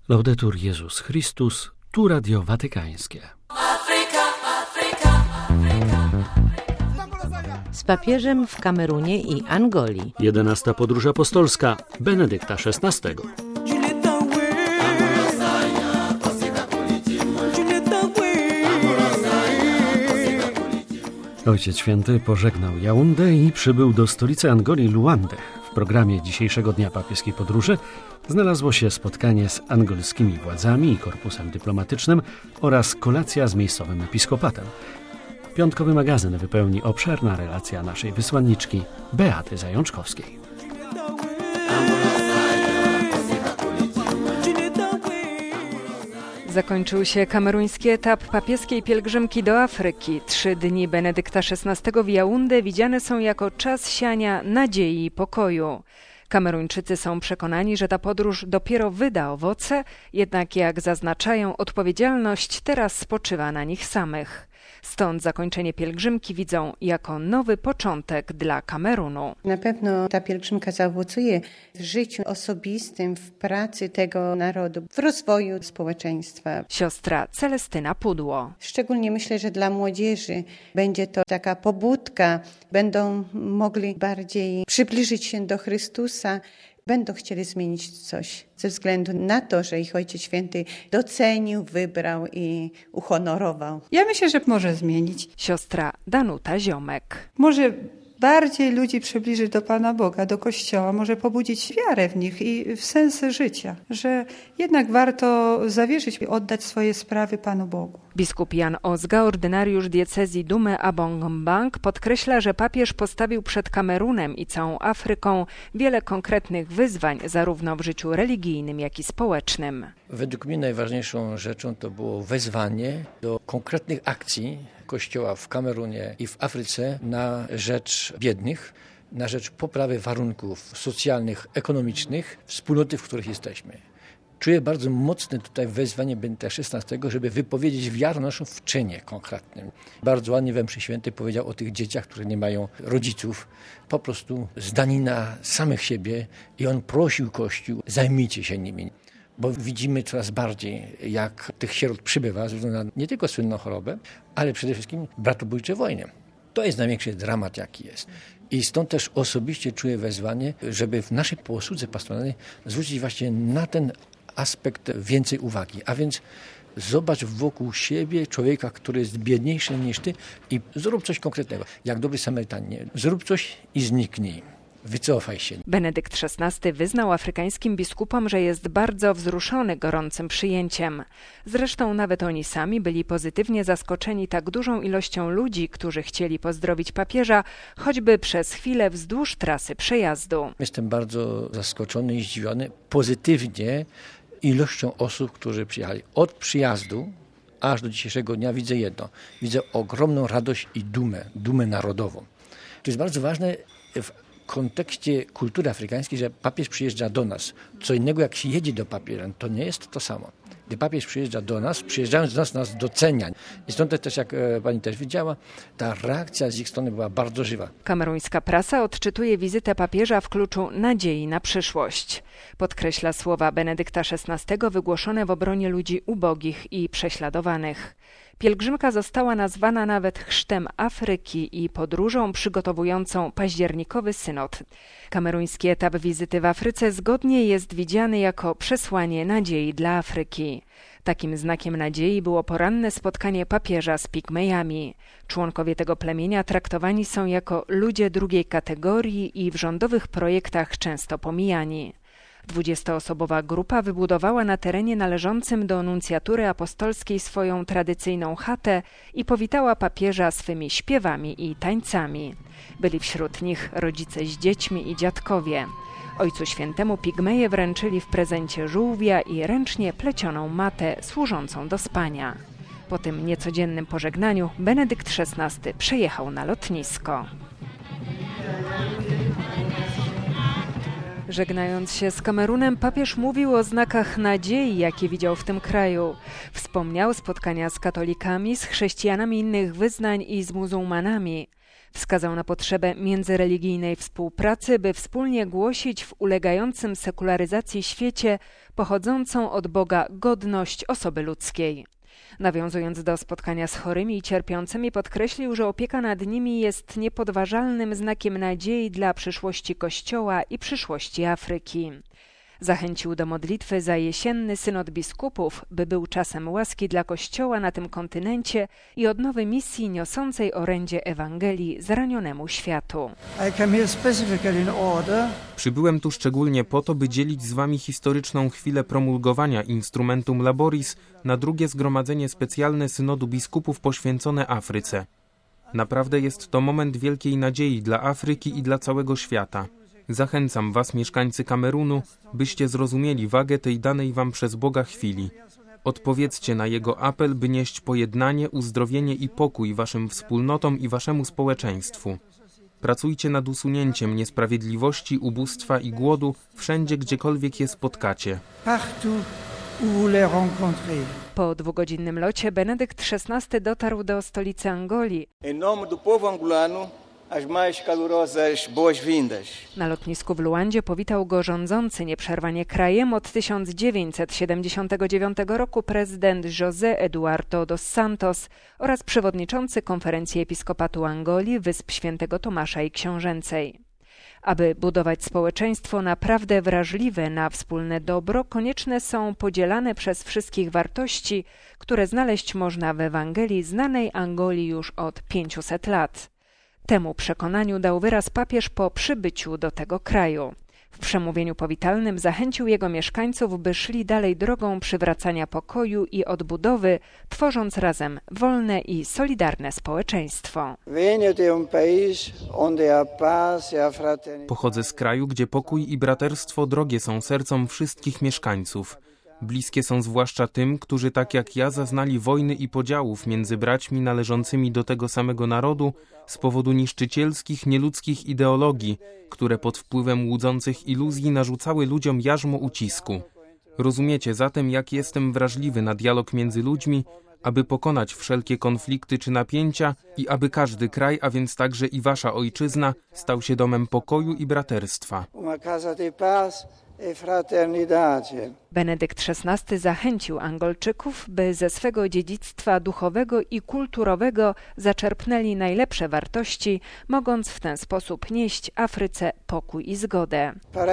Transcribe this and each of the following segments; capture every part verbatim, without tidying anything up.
Laudetur Jezus Chrystus, tu Radio Watykańskie. Afryka, Afryka, Afryka. Z papieżem w Kamerunie i Angolii. Jedenasta podróż apostolska Benedykta szesnastego. Ojciec Święty pożegnał Jaundę i przybył do stolicy Angolii Luandę. W programie dzisiejszego dnia papieskiej podróży znalazło się spotkanie z angolskimi władzami i korpusem dyplomatycznym oraz kolacja z miejscowym episkopatem. Piątkowy magazyn wypełni obszerna relacja naszej wysłanniczki Beaty Zajączkowskiej. Zakończył się kameruński etap papieskiej pielgrzymki do Afryki. Trzy dni Benedykta szesnastego w Jaundę widziane są jako czas siania nadziei i pokoju. Kameruńczycy są przekonani, że ta podróż dopiero wyda owoce, jednak jak zaznaczają, odpowiedzialność teraz spoczywa na nich samych. Stąd zakończenie pielgrzymki widzą jako nowy początek dla Kamerunu. Na pewno ta pielgrzymka zaowocuje w życiu osobistym, w pracy tego narodu, w rozwoju społeczeństwa. Siostra Celestyna Pudło. Szczególnie myślę, że dla młodzieży będzie to taka pobudka. Będą mogli bardziej przybliżyć się do Chrystusa. Będą chcieli zmienić coś ze względu na to, że ich Ojciec Święty docenił, wybrał i uhonorował. Ja myślę, że może zmienić. Siostra Danuta Ziomek. Może bardziej ludzi przybliżyć do Pana Boga, do Kościoła, może pobudzić wiarę w nich i w sens życia, że jednak warto zawierzyć i oddać swoje sprawy Panu Bogu. Biskup Jan Ozga, ordynariusz diecezji Dume Abong-Mbang, podkreśla, że papież postawił przed Kamerunem i całą Afryką wiele konkretnych wyzwań, zarówno w życiu religijnym, jak i społecznym. Według mnie najważniejszą rzeczą to było wezwanie do konkretnych akcji Kościoła w Kamerunie i w Afryce na rzecz biednych, na rzecz poprawy warunków socjalnych, ekonomicznych wspólnoty, w których jesteśmy. Czuję bardzo mocne tutaj wezwanie Benedykta szesnastego, żeby wypowiedzieć wiarę naszą w czynie konkretnym. Bardzo ładnie we mszy świętej powiedział o tych dzieciach, które nie mają rodziców, po prostu zdani na samych siebie i on prosił Kościół, zajmijcie się nimi. Bo widzimy coraz bardziej, jak tych sierot przybywa, ze względu na nie tylko słynną chorobę, ale przede wszystkim bratobójcze wojny. To jest największy dramat, jaki jest. I stąd też osobiście czuję wezwanie, żeby w naszej posłudze pastoralnej zwrócić właśnie na ten aspekt więcej uwagi. A więc zobacz wokół siebie człowieka, który jest biedniejszy niż ty i zrób coś konkretnego. Jak dobry Samarytanin, zrób coś i zniknij. Wycofaj się. Benedykt szesnasty wyznał afrykańskim biskupom, że jest bardzo wzruszony gorącym przyjęciem. Zresztą nawet oni sami byli pozytywnie zaskoczeni tak dużą ilością ludzi, którzy chcieli pozdrowić papieża, choćby przez chwilę wzdłuż trasy przejazdu. Jestem bardzo zaskoczony i zdziwiony pozytywnie ilością osób, którzy przyjechali. Od przyjazdu aż do dzisiejszego dnia widzę jedno. Widzę ogromną radość i dumę, dumę narodową. To jest bardzo ważne w W kontekście kultury afrykańskiej, że papież przyjeżdża do nas. Co innego jak się jedzie do papieża, to nie jest to samo. Gdy papież przyjeżdża do nas, przyjeżdżając do nas, nas docenia. I stąd też, jak pani też widziała, ta reakcja z ich strony była bardzo żywa. Kameruńska prasa odczytuje wizytę papieża w kluczu nadziei na przyszłość. Podkreśla słowa Benedykta szesnastego wygłoszone w obronie ludzi ubogich i prześladowanych. Pielgrzymka została nazwana nawet chrztem Afryki i podróżą przygotowującą październikowy synod. Kameruński etap wizyty w Afryce zgodnie jest widziany jako przesłanie nadziei dla Afryki. Takim znakiem nadziei było poranne spotkanie papieża z Pigmejami. Członkowie tego plemienia traktowani są jako ludzie drugiej kategorii i w rządowych projektach często pomijani. Dwudziestoosobowa grupa wybudowała na terenie należącym do nuncjatury apostolskiej swoją tradycyjną chatę i powitała papieża swymi śpiewami i tańcami. Byli wśród nich rodzice z dziećmi i dziadkowie. Ojcu Świętemu Pigmeje wręczyli w prezencie żółwia i ręcznie plecioną matę służącą do spania. Po tym niecodziennym pożegnaniu Benedykt szesnasty przejechał na lotnisko. Żegnając się z Kamerunem, papież mówił o znakach nadziei, jakie widział w tym kraju. Wspomniał spotkania z katolikami, z chrześcijanami innych wyznań i z muzułmanami. Wskazał na potrzebę międzyreligijnej współpracy, by wspólnie głosić w ulegającym sekularyzacji świecie pochodzącą od Boga godność osoby ludzkiej. Nawiązując do spotkania z chorymi i cierpiącymi, podkreślił, że opieka nad nimi jest niepodważalnym znakiem nadziei dla przyszłości Kościoła i przyszłości Afryki. Zachęcił do modlitwy za jesienny synod biskupów, by był czasem łaski dla Kościoła na tym kontynencie i odnowy misji niosącej orędzie Ewangelii zranionemu światu. Przybyłem tu szczególnie po to, by dzielić z wami historyczną chwilę promulgowania Instrumentum Laboris na drugie zgromadzenie specjalne synodu biskupów poświęcone Afryce. Naprawdę jest to moment wielkiej nadziei dla Afryki i dla całego świata. Zachęcam was, mieszkańcy Kamerunu, byście zrozumieli wagę tej danej wam przez Boga chwili. Odpowiedzcie na Jego apel, by nieść pojednanie, uzdrowienie i pokój waszym wspólnotom i waszemu społeczeństwu. Pracujcie nad usunięciem niesprawiedliwości, ubóstwa i głodu wszędzie, gdziekolwiek je spotkacie. Po dwugodzinnym locie Benedykt szesnasty dotarł do stolicy Angolii. Na lotnisku w Luandzie powitał go rządzący nieprzerwanie krajem od tysiąc dziewięćset siedemdziesiątego dziewiątego roku prezydent José Eduardo dos Santos oraz przewodniczący Konferencji Episkopatu Angolii, Wysp Świętego Tomasza i Książęcej. Aby budować społeczeństwo naprawdę wrażliwe na wspólne dobro, konieczne są podzielane przez wszystkich wartości, które znaleźć można w Ewangelii znanej Angolii już od pięciuset lat. Temu przekonaniu dał wyraz papież po przybyciu do tego kraju. W przemówieniu powitalnym zachęcił jego mieszkańców, by szli dalej drogą przywracania pokoju i odbudowy, tworząc razem wolne i solidarne społeczeństwo. Pochodzę z kraju, gdzie pokój i braterstwo drogie są sercom wszystkich mieszkańców. Bliskie są zwłaszcza tym, którzy tak jak ja zaznali wojny i podziałów między braćmi należącymi do tego samego narodu z powodu niszczycielskich, nieludzkich ideologii, które pod wpływem łudzących iluzji narzucały ludziom jarzmo ucisku. Rozumiecie zatem, jak jestem wrażliwy na dialog między ludźmi, aby pokonać wszelkie konflikty czy napięcia i aby każdy kraj, a więc także i wasza ojczyzna, stał się domem pokoju i braterstwa. Benedykt szesnasty zachęcił Angolczyków, by ze swego dziedzictwa duchowego i kulturowego zaczerpnęli najlepsze wartości, mogąc w ten sposób nieść Afryce pokój i zgodę.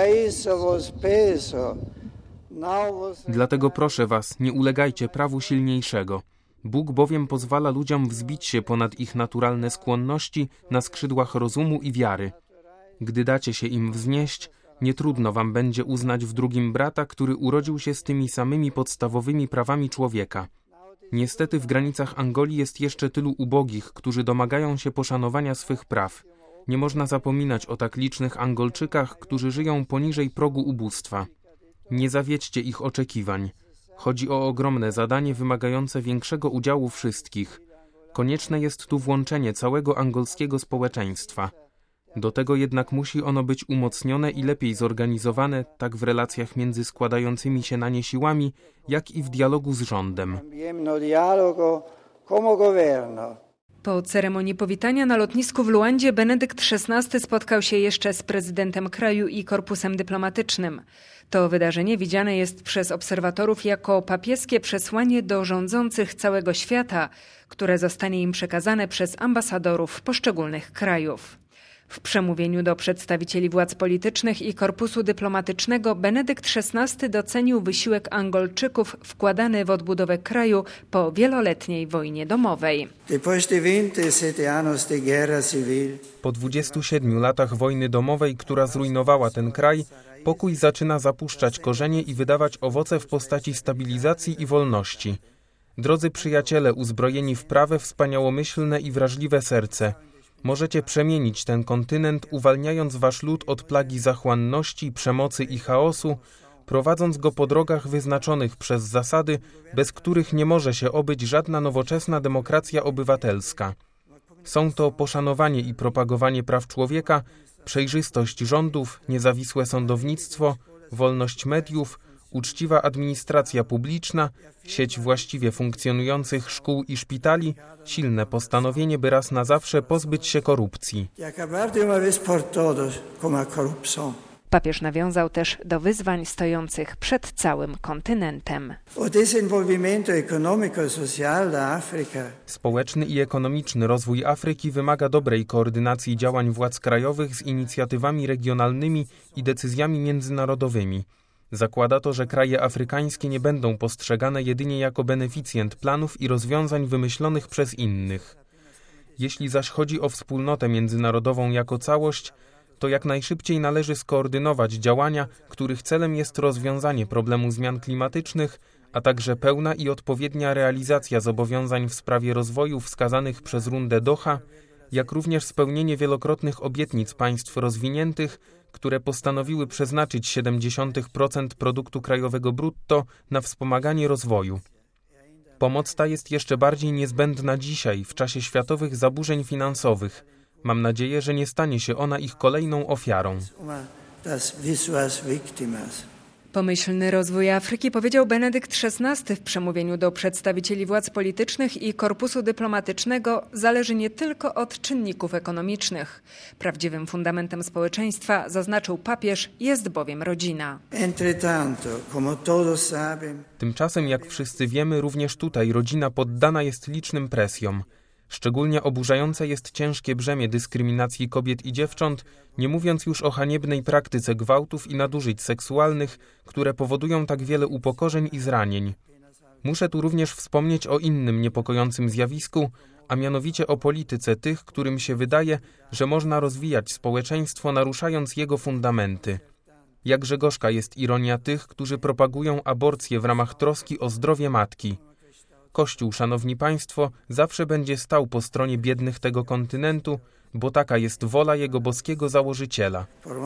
Dlatego proszę was, nie ulegajcie prawu silniejszego. Bóg bowiem pozwala ludziom wzbić się ponad ich naturalne skłonności na skrzydłach rozumu i wiary. Gdy dacie się im wznieść, nie trudno wam będzie uznać w drugim brata, który urodził się z tymi samymi podstawowymi prawami człowieka. Niestety w granicach Angolii jest jeszcze tylu ubogich, którzy domagają się poszanowania swych praw. Nie można zapominać o tak licznych Angolczykach, którzy żyją poniżej progu ubóstwa. Nie zawiedźcie ich oczekiwań. Chodzi o ogromne zadanie wymagające większego udziału wszystkich. Konieczne jest tu włączenie całego angolskiego społeczeństwa. Do tego jednak musi ono być umocnione i lepiej zorganizowane, tak w relacjach między składającymi się na nie siłami, jak i w dialogu z rządem. Po ceremonii powitania na lotnisku w Luandzie Benedykt szesnasty spotkał się jeszcze z prezydentem kraju i korpusem dyplomatycznym. To wydarzenie widziane jest przez obserwatorów jako papieskie przesłanie do rządzących całego świata, które zostanie im przekazane przez ambasadorów poszczególnych krajów. W przemówieniu do przedstawicieli władz politycznych i korpusu dyplomatycznego Benedykt szesnasty docenił wysiłek Angolczyków wkładany w odbudowę kraju po wieloletniej wojnie domowej. Po dwudziestu siedmiu latach wojny domowej, która zrujnowała ten kraj, pokój zaczyna zapuszczać korzenie i wydawać owoce w postaci stabilizacji i wolności. Drodzy przyjaciele uzbrojeni w prawe, wspaniałomyślne i wrażliwe serce, możecie przemienić ten kontynent, uwalniając wasz lud od plagi zachłanności, przemocy i chaosu, prowadząc go po drogach wyznaczonych przez zasady, bez których nie może się obyć żadna nowoczesna demokracja obywatelska. Są to poszanowanie i propagowanie praw człowieka, przejrzystość rządów, niezawisłe sądownictwo, wolność mediów, uczciwa administracja publiczna, sieć właściwie funkcjonujących szkół i szpitali, silne postanowienie, by raz na zawsze pozbyć się korupcji. Papież nawiązał też do wyzwań stojących przed całym kontynentem. Społeczny i ekonomiczny rozwój Afryki wymaga dobrej koordynacji działań władz krajowych z inicjatywami regionalnymi i decyzjami międzynarodowymi. Zakłada to, że kraje afrykańskie nie będą postrzegane jedynie jako beneficjent planów i rozwiązań wymyślonych przez innych. Jeśli zaś chodzi o wspólnotę międzynarodową jako całość, to jak najszybciej należy skoordynować działania, których celem jest rozwiązanie problemu zmian klimatycznych, a także pełna i odpowiednia realizacja zobowiązań w sprawie rozwoju wskazanych przez rundę Doha, jak również spełnienie wielokrotnych obietnic państw rozwiniętych, które postanowiły przeznaczyć siedemdziesiąt procent produktu krajowego brutto na wspomaganie rozwoju. Pomoc ta jest jeszcze bardziej niezbędna dzisiaj, w czasie światowych zaburzeń finansowych. Mam nadzieję, że nie stanie się ona ich kolejną ofiarą. Pomyślny rozwój Afryki, powiedział Benedykt szesnasty w przemówieniu do przedstawicieli władz politycznych i korpusu dyplomatycznego, zależy nie tylko od czynników ekonomicznych. Prawdziwym fundamentem społeczeństwa, zaznaczył papież, jest bowiem rodzina. Tymczasem, jak wszyscy wiemy, również tutaj rodzina poddana jest licznym presjom. Szczególnie oburzające jest ciężkie brzemię dyskryminacji kobiet i dziewcząt, nie mówiąc już o haniebnej praktyce gwałtów i nadużyć seksualnych, które powodują tak wiele upokorzeń i zranień. Muszę tu również wspomnieć o innym niepokojącym zjawisku, a mianowicie o polityce tych, którym się wydaje, że można rozwijać społeczeństwo, naruszając jego fundamenty. Jakże gorzka jest ironia tych, którzy propagują aborcję w ramach troski o zdrowie matki. Kościół, szanowni państwo, zawsze będzie stał po stronie biednych tego kontynentu, bo taka jest wola jego boskiego założyciela.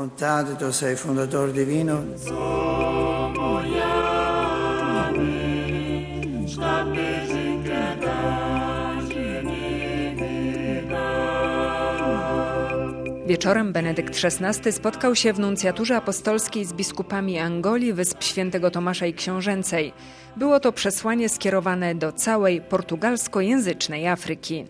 Wieczorem Benedykt szesnasty spotkał się w nuncjaturze apostolskiej z biskupami Angolii, Wysp Świętego Tomasza i Książęcej. Było to przesłanie skierowane do całej portugalskojęzycznej Afryki.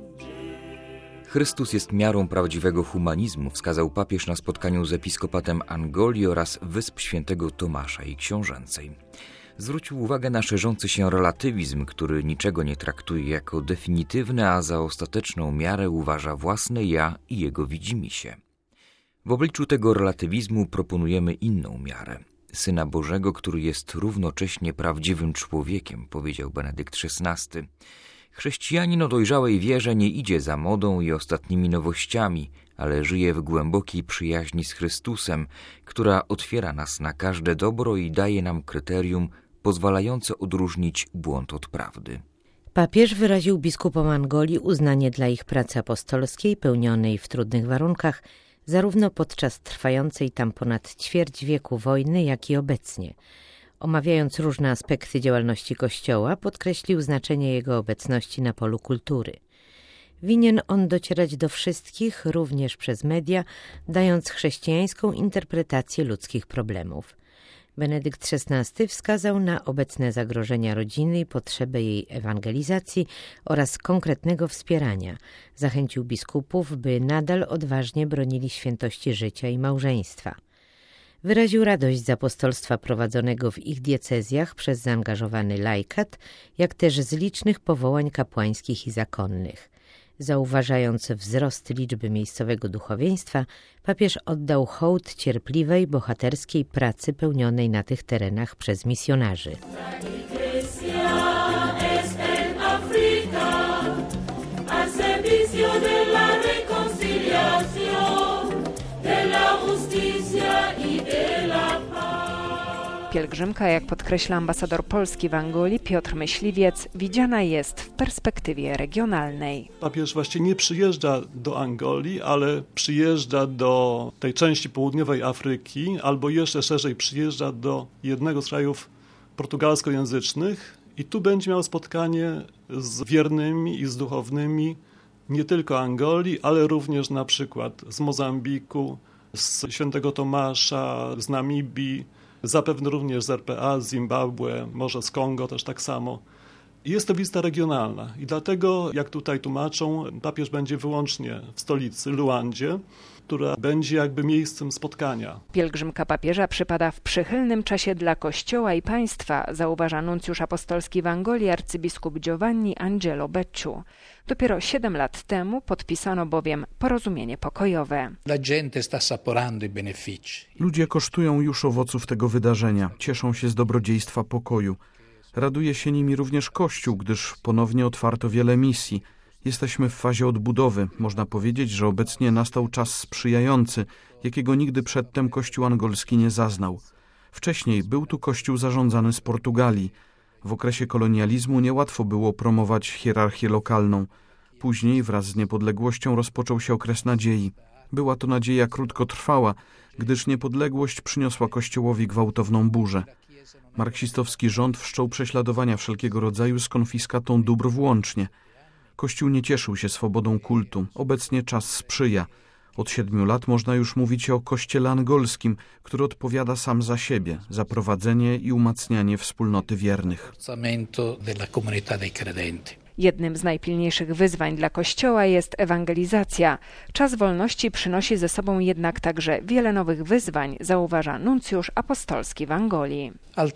Chrystus jest miarą prawdziwego humanizmu, wskazał papież na spotkaniu z episkopatem Angolii oraz Wysp Świętego Tomasza i Książęcej. Zwrócił uwagę na szerzący się relatywizm, który niczego nie traktuje jako definitywne, a za ostateczną miarę uważa własne ja i jego widzimisię. W obliczu tego relatywizmu proponujemy inną miarę. Syna Bożego, który jest równocześnie prawdziwym człowiekiem, powiedział Benedykt szesnasty. Chrześcijanin o dojrzałej wierze nie idzie za modą i ostatnimi nowościami, ale żyje w głębokiej przyjaźni z Chrystusem, która otwiera nas na każde dobro i daje nam kryterium pozwalające odróżnić błąd od prawdy. Papież wyraził biskupom Angolii uznanie dla ich pracy apostolskiej pełnionej w trudnych warunkach, zarówno podczas trwającej tam ponad ćwierć wieku wojny, jak i obecnie. Omawiając różne aspekty działalności Kościoła, podkreślił znaczenie jego obecności na polu kultury. Winien on docierać do wszystkich, również przez media, dając chrześcijańską interpretację ludzkich problemów. Benedykt szesnasty wskazał na obecne zagrożenia rodziny i potrzebę jej ewangelizacji oraz konkretnego wspierania. Zachęcił biskupów, by nadal odważnie bronili świętości życia i małżeństwa. Wyraził radość z apostolstwa prowadzonego w ich diecezjach przez zaangażowany laikat, jak też z licznych powołań kapłańskich i zakonnych. Zauważając wzrost liczby miejscowego duchowieństwa, papież oddał hołd cierpliwej, bohaterskiej pracy pełnionej na tych terenach przez misjonarzy. Pielgrzymka, jak podkreśla ambasador Polski w Angolii Piotr Myśliwiec, widziana jest w perspektywie regionalnej. Papież właściwie nie przyjeżdża do Angolii, ale przyjeżdża do tej części południowej Afryki, albo jeszcze szerzej przyjeżdża do jednego z krajów portugalskojęzycznych i tu będzie miał spotkanie z wiernymi i z duchownymi nie tylko Angolii, ale również na przykład z Mozambiku, z Świętego Tomasza, z Namibii, zapewne również z R P A, z Zimbabwe, może z Kongo też tak samo. Jest to wizyta regionalna i dlatego, jak tutaj tłumaczą, papież będzie wyłącznie w stolicy, Luandzie, która będzie jakby miejscem spotkania. Pielgrzymka papieża przypada w przychylnym czasie dla Kościoła i państwa, zauważa nuncjusz apostolski w Angolii arcybiskup Giovanni Angelo Becciu. Dopiero siedem lat temu podpisano bowiem porozumienie pokojowe. Ludzie kosztują już owoców tego wydarzenia, cieszą się z dobrodziejstwa pokoju. Raduje się nimi również Kościół, gdyż ponownie otwarto wiele misji. Jesteśmy w fazie odbudowy. Można powiedzieć, że obecnie nastał czas sprzyjający, jakiego nigdy przedtem Kościół angolski nie zaznał. Wcześniej był tu Kościół zarządzany z Portugalii. W okresie kolonializmu niełatwo było promować hierarchię lokalną. Później wraz z niepodległością rozpoczął się okres nadziei. Była to nadzieja krótkotrwała, gdyż niepodległość przyniosła Kościołowi gwałtowną burzę. Marksistowski rząd wszczął prześladowania wszelkiego rodzaju z konfiskatą dóbr włącznie. Kościół nie cieszył się swobodą kultu. Obecnie czas sprzyja. Od siedmiu lat można już mówić o Kościele angolskim, który odpowiada sam za siebie, za prowadzenie i umacnianie wspólnoty wiernych. Jednym z najpilniejszych wyzwań dla Kościoła jest ewangelizacja. Czas wolności przynosi ze sobą jednak także wiele nowych wyzwań, zauważa nuncjusz apostolski w Angolii.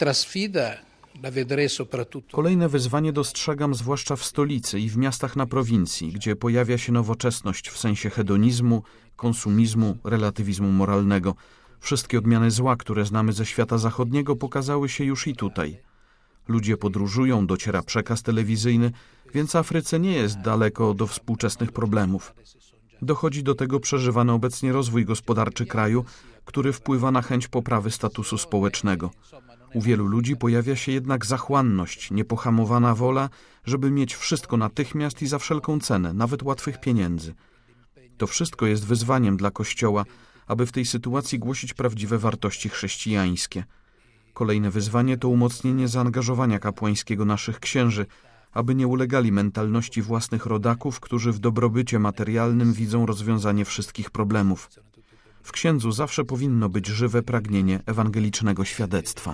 Kolejne wyzwanie dostrzegam zwłaszcza w stolicy i w miastach na prowincji, gdzie pojawia się nowoczesność w sensie hedonizmu, konsumizmu, relatywizmu moralnego. Wszystkie odmiany zła, które znamy ze świata zachodniego, pokazały się już i tutaj. Ludzie podróżują, dociera przekaz telewizyjny, więc Afryce nie jest daleko do współczesnych problemów. Dochodzi do tego przeżywany obecnie rozwój gospodarczy kraju, który wpływa na chęć poprawy statusu społecznego. U wielu ludzi pojawia się jednak zachłanność, niepohamowana wola, żeby mieć wszystko natychmiast i za wszelką cenę, nawet łatwych pieniędzy. To wszystko jest wyzwaniem dla Kościoła, aby w tej sytuacji głosić prawdziwe wartości chrześcijańskie. Kolejne wyzwanie to umocnienie zaangażowania kapłańskiego naszych księży, aby nie ulegali mentalności własnych rodaków, którzy w dobrobycie materialnym widzą rozwiązanie wszystkich problemów. W księdzu zawsze powinno być żywe pragnienie ewangelicznego świadectwa.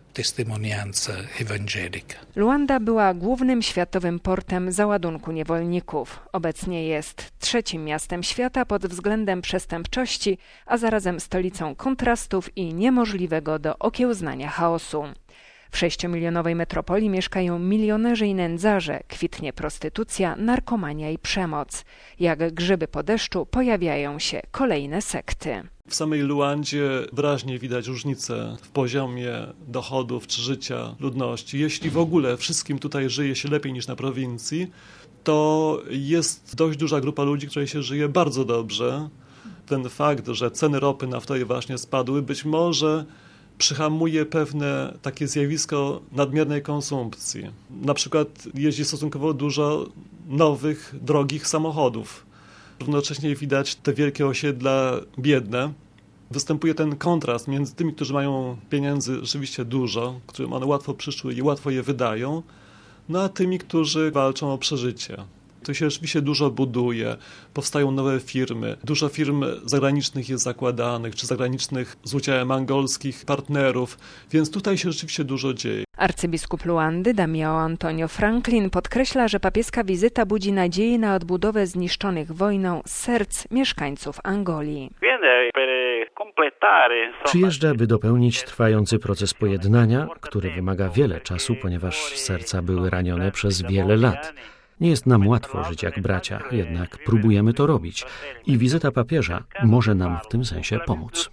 Luanda była głównym światowym portem załadunku niewolników. Obecnie jest trzecim miastem świata pod względem przestępczości, a zarazem stolicą kontrastów i niemożliwego do okiełznania chaosu. W sześciomilionowej metropolii mieszkają milionerzy i nędzarze, kwitnie prostytucja, narkomania i przemoc. Jak grzyby po deszczu pojawiają się kolejne sekty. W samej Luandzie wyraźnie widać różnicę w poziomie dochodów czy życia ludności. Jeśli w ogóle wszystkim tutaj żyje się lepiej niż na prowincji, to jest dość duża grupa ludzi, której się żyje bardzo dobrze. Ten fakt, że ceny ropy naftowej właśnie spadły, być może przyhamuje pewne takie zjawisko nadmiernej konsumpcji. Na przykład jeździ stosunkowo dużo nowych, drogich samochodów. Równocześnie widać te wielkie osiedla biedne. Występuje ten kontrast między tymi, którzy mają pieniędzy rzeczywiście dużo, którym one łatwo przyszły i łatwo je wydają, no a tymi, którzy walczą o przeżycie. Tu się rzeczywiście dużo buduje, powstają nowe firmy, dużo firm zagranicznych jest zakładanych, czy zagranicznych z udziałem angolskich partnerów, więc tutaj się rzeczywiście dużo dzieje. Arcybiskup Luandy Damião Antonio Franklin podkreśla, że papieska wizyta budzi nadzieję na odbudowę zniszczonych wojną serc mieszkańców Angolii. Przyjeżdża, by dopełnić trwający proces pojednania, który wymaga wiele czasu, ponieważ serca były ranione przez wiele lat. Nie jest nam łatwo żyć jak bracia, jednak próbujemy to robić i wizyta papieża może nam w tym sensie pomóc.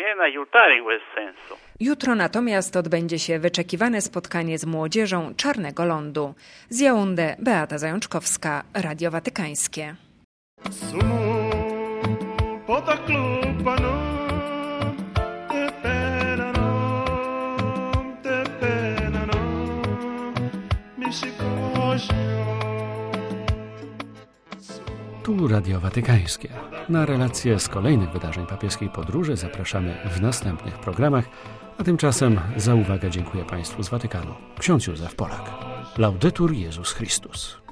Jutro natomiast odbędzie się wyczekiwane spotkanie z młodzieżą Czarnego Lądu. Z Jaunde Beata Zajączkowska, Radio Watykańskie. Tu Radio Watykańskie. Na relacje z kolejnych wydarzeń papieskiej podróży zapraszamy w następnych programach, a tymczasem za uwagę dziękuję Państwu z Watykanu. Ksiądz Józef Polak. Laudetur Jezus Chrystus.